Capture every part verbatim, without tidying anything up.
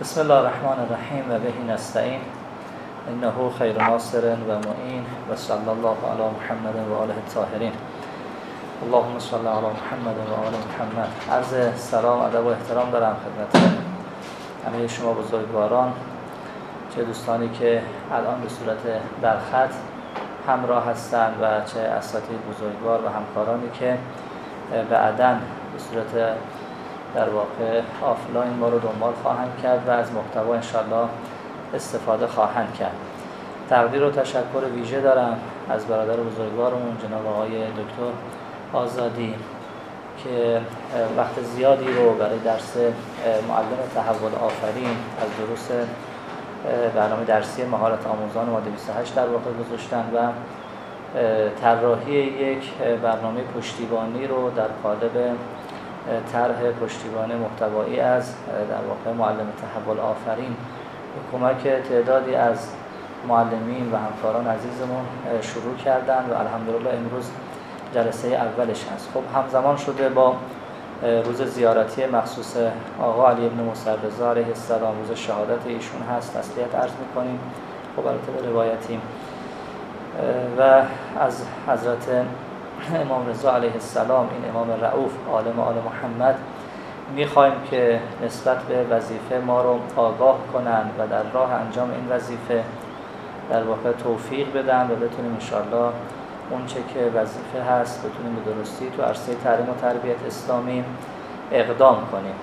بسم الله الرحمن الرحیم و به نستعین انه خیر ناصر و معین و صلی الله علی محمد و آله الطاهرین. اللهم صل علی محمد و آل محمد. عرض سلام ادب و احترام دارم خدمت همه شما بزرگواران، چه دوستانی که الان به صورت در خط همراه هستند و چه اساتید بزرگوار و همکارانی که بعداً به صورت در واقع آفلاین ما رو دنبال خواهند کرد و از محتوا انشالله استفاده خواهند کرد. تقدیر و تشکر ویژه دارم از برادر بزرگوارمون جناب آقای دکتر آزادی که وقت زیادی رو برای درس معلم تحول آفرین از دروس برنامه درسی مهارت آموزان ماده بیست و هشت در واقع گذاشتن و طراحی یک برنامه پشتیبانی رو در قالب طرح پشتیبانی محتوایی از در واقع معلم تحول آفرین به کمک تعدادی از معلمین و همکاران عزیزمون شروع کردن و الحمدلله امروز جلسه اولش هست. خب همزمان شده با روز زیارتی مخصوص آقا علی ابن موسی رضا علیه السلام، روز شهادت ایشون هست، تسلیت عرض می‌کنیم. خب البته به روایتیم و از حضرت امام رضا علیه السلام، این امام رؤوف عالم آل محمد، میخوایم که نسبت به وظیفه ما رو آگاه کنند و در راه انجام این وظیفه در واقع توفیق بدن و بتونیم انشاءالله اون چه که وظیفه هست بتونیم به درستی تو عرصه تعلیم و تربیت اسلامی اقدام کنیم.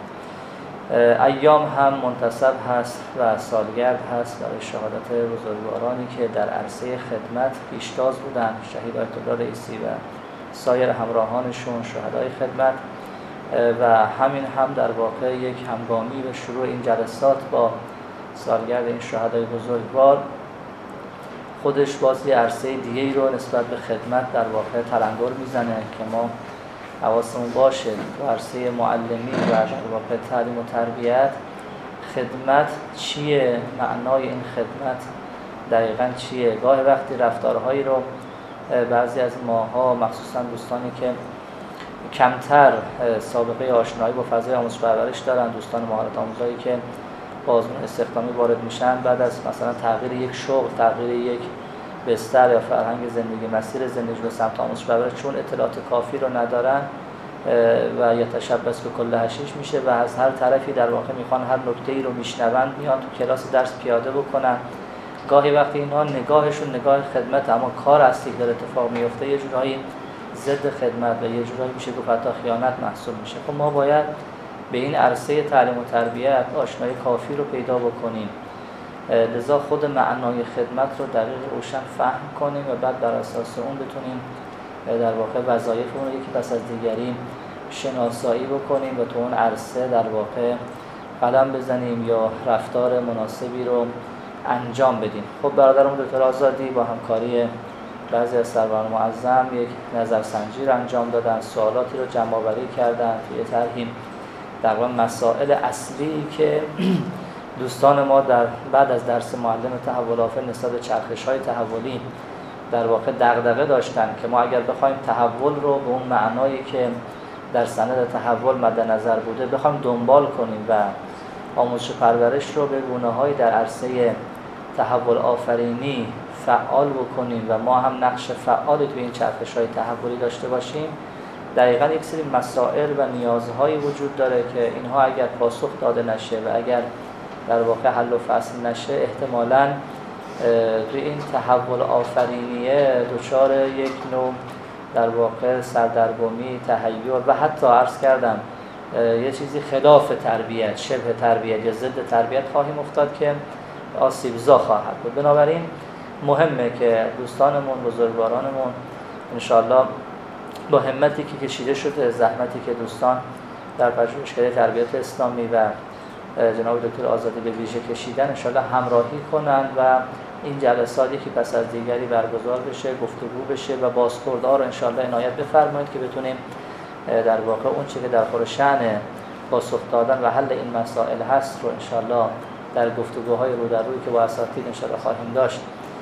ایام هم منتسب هست و سالگرد هست برای شهادت بزرگوارانی که در عرصه خدمت پیشتاز بودن، شهید آیت الله رئیسی و سایر همراهانشون شهدای خدمت، و همین هم در واقع یک همگامی به شروع این جلسات با سالگرد این شهدای بزرگوار خودش باز یه عرصه دیگه‌ای رو نسبت به خدمت در واقع تلنگر میزنه که ما حواسمون باشه تو عرصه معلمی و در واقع تعلیم و تربیت خدمت چیه، معنای این خدمت دقیقاً چیه. گاه وقتی رفتارهایی رو بعضی از ماها، مخصوصاً دوستانی که کمتر سابقه آشنایی با فضای آموزش پرورش دارن، دوستان مهارت آموزایی که با آزمون استخدامی وارد میشن بعد از مثلا تغییر یک شغل، تغییر یک بستر یا فرهنگ زندگی، مسیر زندگی به سمت آموزش پرورش، چون اطلاعات کافی رو ندارن و یا تشبث به کل حشیش میشه و از هر طرفی در واقع میخوان هر نکته‌ای رو میشنون میان تو کلاس درس پیاده بکنن. گاهی وقتی اینها نگاهشون نگاه خدمت، اما کار اصلی در اتفاق میفته یه جورایی ضد خدمت و یه جورایی میشه گفت حتی خیانت محسوب میشه. خب ما باید به این عرصه تعلیم و تربیت آشنایی کافی رو پیدا بکنیم، لذا خود معنای خدمت رو دقیق روشن فهم کنیم و بعد بر اساس اون بتونیم در واقع وظایفمون رو یکی پس از دیگری شناسایی بکنیم و تو اون عرصه در واقع قدم بزنیم یا رفتار مناسبی رو انجام بدیم. خب برادرم دکتر آزادی با همکاری بعضی از سروران معظم یک نظرسنجی رو انجام دادن، سوالاتی رو جمع آوری کردن توی طرحی تقریبا مسائل اصلی که دوستان ما در بعد از درس معلم تحول آفرین نسبت به چرخش‌های تحولی در واقع دغدغه داشتن که ما اگر بخوایم تحول رو به اون معنایی که در سند تحول مد نظر بوده بخوایم دنبال کنیم و آموزش پرورش رو به گونه‌های در عرصه تحول آفرینی فعال بکنیم و ما هم نقش فعالی توی این چرخش‌های تحولی داشته باشیم، دقیقاً یک سری مسائل و نیازهایی وجود داره که اینها اگر پاسخ داده نشه و اگر در واقع حل و فصل نشه احتمالاً توی این تحول آفرینیه دچار یک نوع در واقع سردرگمی، تحیر و حتی عرض کردم یه چیزی خلاف تربیت، شبه تربیت یا ضد تربیت خواهیم افتاد که آسیبزا خواهد بود. بنابراین مهمه که دوستانمون، بزرگوارانمون انشالله با همتی که کشیده شده، زحمتی که دوستان در پژوهشکده تربیت اسلامی و جناب دکتر آزادی به ویژه کشیدن انشالله همراهی کنند و این جلساتی که پس از دیگری برگزار بشه، گفتگو بشه و بازخوردها رو انشالله عنایت بفرمایید که بتونیم در واقع اون چیزی که در خور شأن پاسخ دادن و حل این مسائل هست رو انشالله در گفتگوهای رو در روی که با اساتید انشالله خواهیم داشت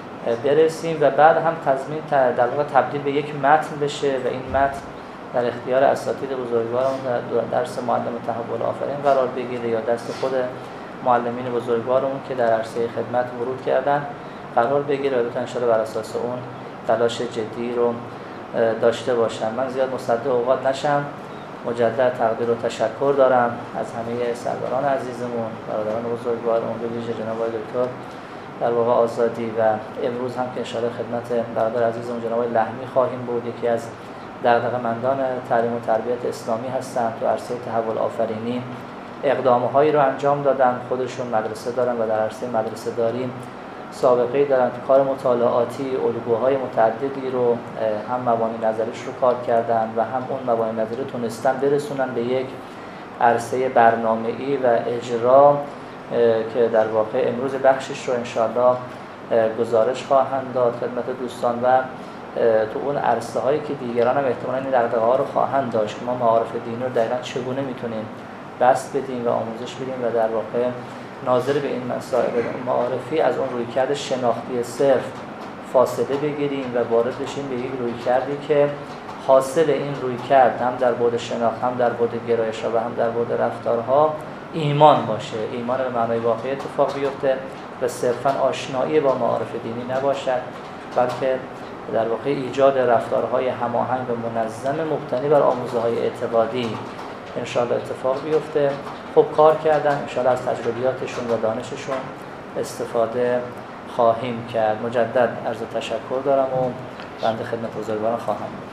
برسیم و بعد هم تضمین در واقع تبدیل به یک متن بشه و این متن در اختیار اساتید بزرگوارمون در درس معلم تحول آفرین قرار بگیره یا دست خود معلمین بزرگوارمون که در عرصه خدمت ورود کردن قرار بگیره و بتونن ان شاءالله بر اساس اون تلاش جدی رو داشته باشن. من زیاد مصدق اوقات نشم، مجدد تقدیر و تشکر دارم از همه سروران عزیزمون، برادران بزرگوارمون، به ویژه جناب آقای دکتر در واقع آزادی و امروز هم که ان شاءالله خدمت برادر عزیزمون جناب آقای لحمی خواهیم بود، یکی از دغدغه‌مندان تعلیم و تربیت اسلامی هستند. تو عرصه تحول آفرینی اقدام‌هایی رو انجام دادن، خودشون مدرسه دارن و در عرصه مدرسه داری سابقه‌ای دارن، تو کار مطالعاتی الگوهای متعددی رو هم مبانی نظریش رو کار کردن و هم اون مبانی نظری تونستن برسونن به یک عرصه برنامه‌ای و اجرا که در واقع امروز بخشش رو انشاءالله گزارش خواهند داد خدمت دوستان و تو اون عرصه هایی که دیگران هم احتمالاً این دغدغه ها رو خواهند داشت که ما معارف دینی رو دقیقاً چگونه میتونیم بسط بدیم و آموزش بدیم و در واقع ناظر به این مسائل معارفی از اون رویکرد شناختی صرف فاصله بگیریم و وارد بشیم به یک رویکردی که حاصل این رویکرد هم در بعد شناخت، هم در بعد گرایش‌ها و هم در بعد رفتارها ایمان باشه، ایمان به معنای واقعی اتفاق بیفته و صرفاً آشنایی با معارف دینی نباشد، بلکه در واقع ایجاد رفتارهای هماهنگ و منظم مبتنی بر آموزه‌های اعتقادی انشاءالله اتفاق بیفته. خب کار کردن، انشاءالله از تجربیاتشون و دانششون استفاده خواهیم کرد. مجدد عرض تشکر دارم و بنده خدمت بزرگواران خواهم بود.